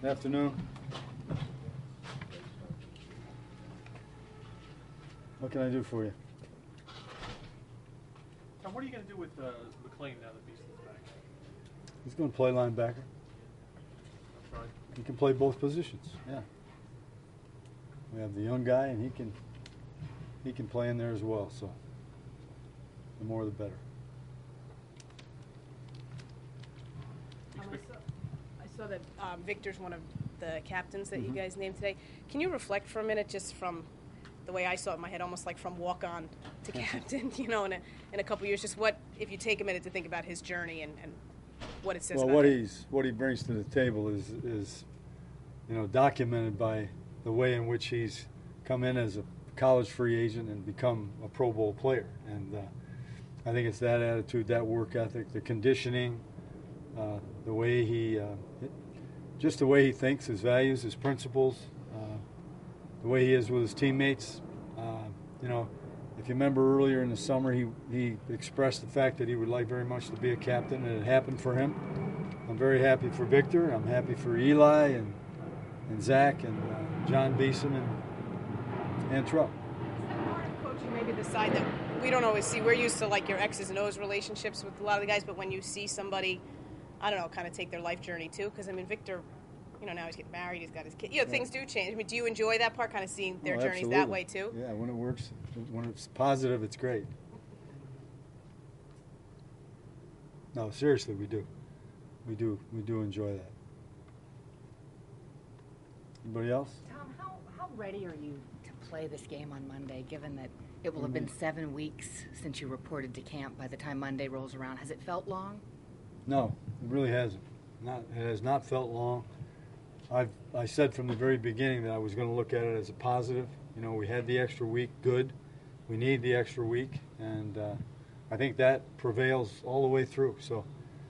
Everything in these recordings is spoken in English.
Afternoon. What can I do for you? Tom, what are you going to do with McLean now that Beaston's back? He's going to play linebacker. That's right. He can play both positions. Yeah. We have the young guy, and he can play in there as well. So the more, the better. I saw that Victor's one of the captains that you guys named today. Can you reflect for a minute, just from the way I saw it in my head, almost like from walk-on to captain, in a couple years, just what, if you take a minute to think about his journey and what it says Well, about him. what he brings to the table is documented by the way in which he's come in as a college free agent and become a Pro Bowl player. And I think it's that attitude, that work ethic, the conditioning, the way just the way he thinks, his values, his principles, the way he is with his teammates. If you remember earlier in the summer, he expressed the fact that he would like very much to be a captain, and it happened for him. I'm very happy for Victor. I'm happy for Eli and Zach and John Beeson and Truck. Is that part of coaching maybe the side that we don't always see? We're used to like your X's and O's relationships with a lot of the guys, but when you see somebody, I don't know, kind of take their life journey too, because Victor, now he's getting married, he's got his kid. Things do change. Do you enjoy that part, kind of seeing their journeys absolutely. that way too? Yeah, when it works, when it's positive, it's great. No, seriously, we do. We do enjoy that. Anybody else? Tom, how ready are you to play this game on Monday, given that it will have been 7 weeks since you reported to camp by the time Monday rolls around? Has it felt long? No, it really hasn't. It has not felt long. I said from the very beginning that I was going to look at it as a positive. We had the extra week, good. We need the extra week, and I think that prevails all the way through. So,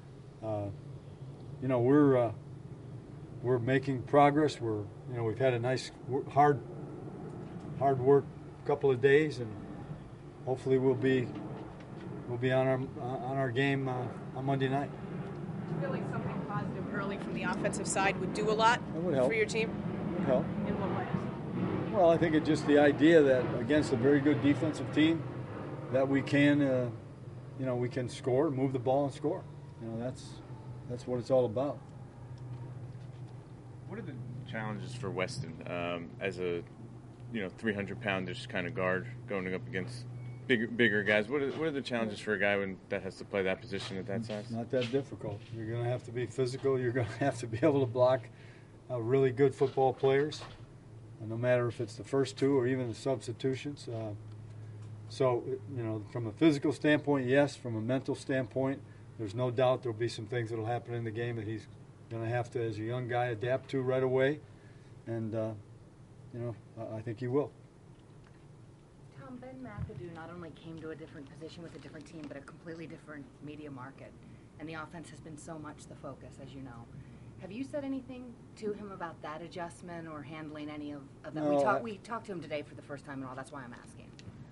we're making progress. We've had a nice, hard work couple of days, and hopefully we'll be on our game on Monday night. Do you feel like something positive early from the offensive side would do a lot for your team? It would help. In what ways? Well, I think it's just the idea that against a very good defensive team, that we can, we can score, move the ball, and score. That's what it's all about. What are the challenges for Weston as a 300-poundish kind of guard going up against bigger guys? What are the challenges for a guy that has to play that position at that size? It's not that difficult. You're going to have to be physical. You're going to have to be able to block really good football players, no matter if it's the first two or even the substitutions. So, from a physical standpoint, yes. From a mental standpoint, there's no doubt there'll be some things that'll happen in the game that he's going to have to, as a young guy, adapt to right away. And, I think he will. Tom, Ben McAdoo not only came to a different position with a different team, but a completely different media market. And the offense has been so much the focus, as you know. Have you said anything to him about that adjustment or handling any of that? No, we talked to him today for the first time and all. That's why I'm asking.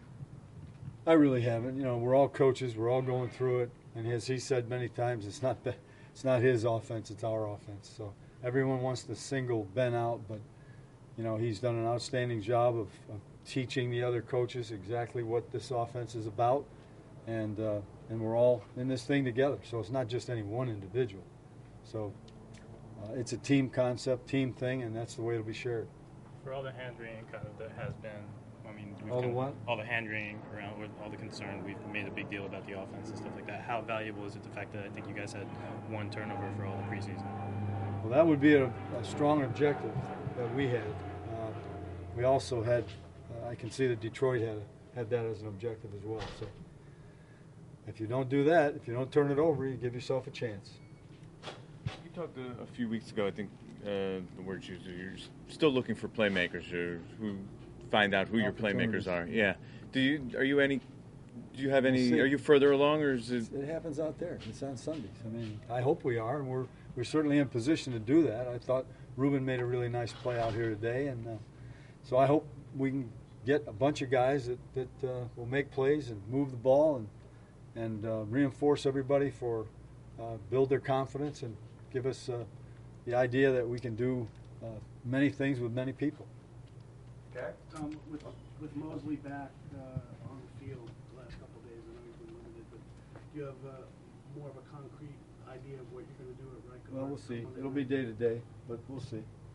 I really haven't. We're all coaches. We're all going through it. And as he said many times, it's not his offense, it's our offense. So everyone wants to single Ben out, but he's done an outstanding job of teaching the other coaches exactly what this offense is about, and we're all in this thing together. So it's not just any one individual. So it's a team concept, team thing, and that's the way it'll be shared. For all the hand-wringing kind of that has been, All the what? All the hand-wringing around with all the concern, we've made a big deal about the offense and stuff like that. How valuable is it the fact that I think you guys had one turnover for all the preseason? Well, that would be a strong objective that we had. We also had, I can see that Detroit had that as an objective as well. So if you don't do that, if you don't turn it over, you give yourself a chance. You talked a few weeks ago, I think the words used, you're still looking for playmakers who find out who your playmakers are. Yeah. Do you have any? Are you further along, or is it? It happens out there. It's on Sundays. I hope we are, and we're certainly in position to do that. I thought Ruben made a really nice play out here today, and so I hope we can get a bunch of guys that will make plays and move the ball and reinforce everybody build their confidence and give us the idea that we can do many things with many people. Okay. With Mosley back on the field the last couple of days, I know he's been limited, but do you have more of a concrete idea of what you're going to do at Riker? Well, we'll see. It'll be day to day, but we'll see.